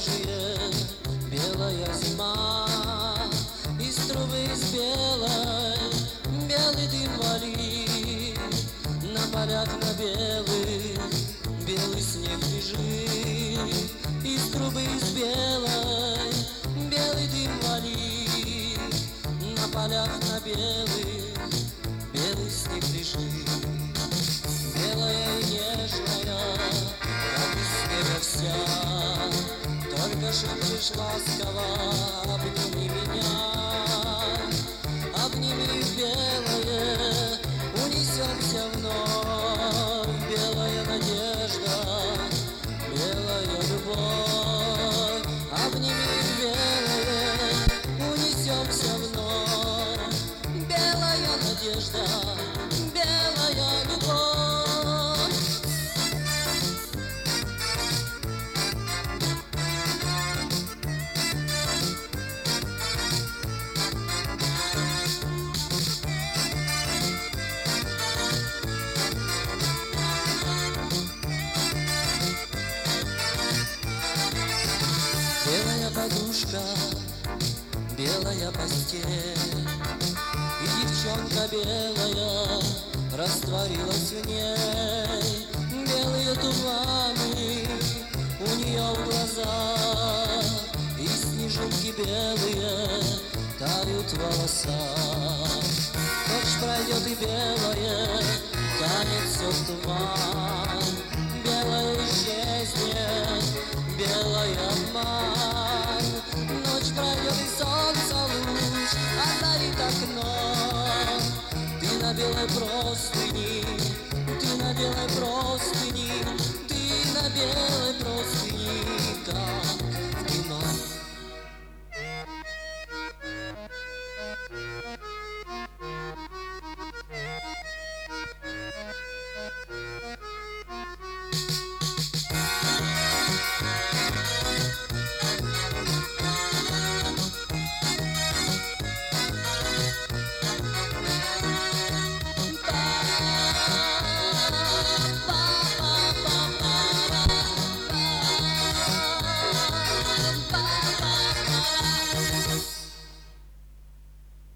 Божие, белая зима. Из трубы из белой белый дым валит, на полях на белых белый снег лежит. Из трубы из белой белый дым валит, на полях на белых белый снег лежит. Белая и нежная, как из снега вся, только шепчешь ласково: обними меня. Обними, белое, унесемся вновь. Белая надежда, белая любовь. Обними, белое, унесемся вновь. Белая надежда, белая любовь. Белая подушка, белая постель, и девчонка белая растворилась в ней. Белые туманы у нее в глазах, и снежинки белые тают в волосах. Ночь пройдет, и белое канет все в туман. Белое исчезнет, белый обман. Ночь пройдет, и солнце луч озарит окно. Ты на белой простыни, ты на белой простыни, ты на белой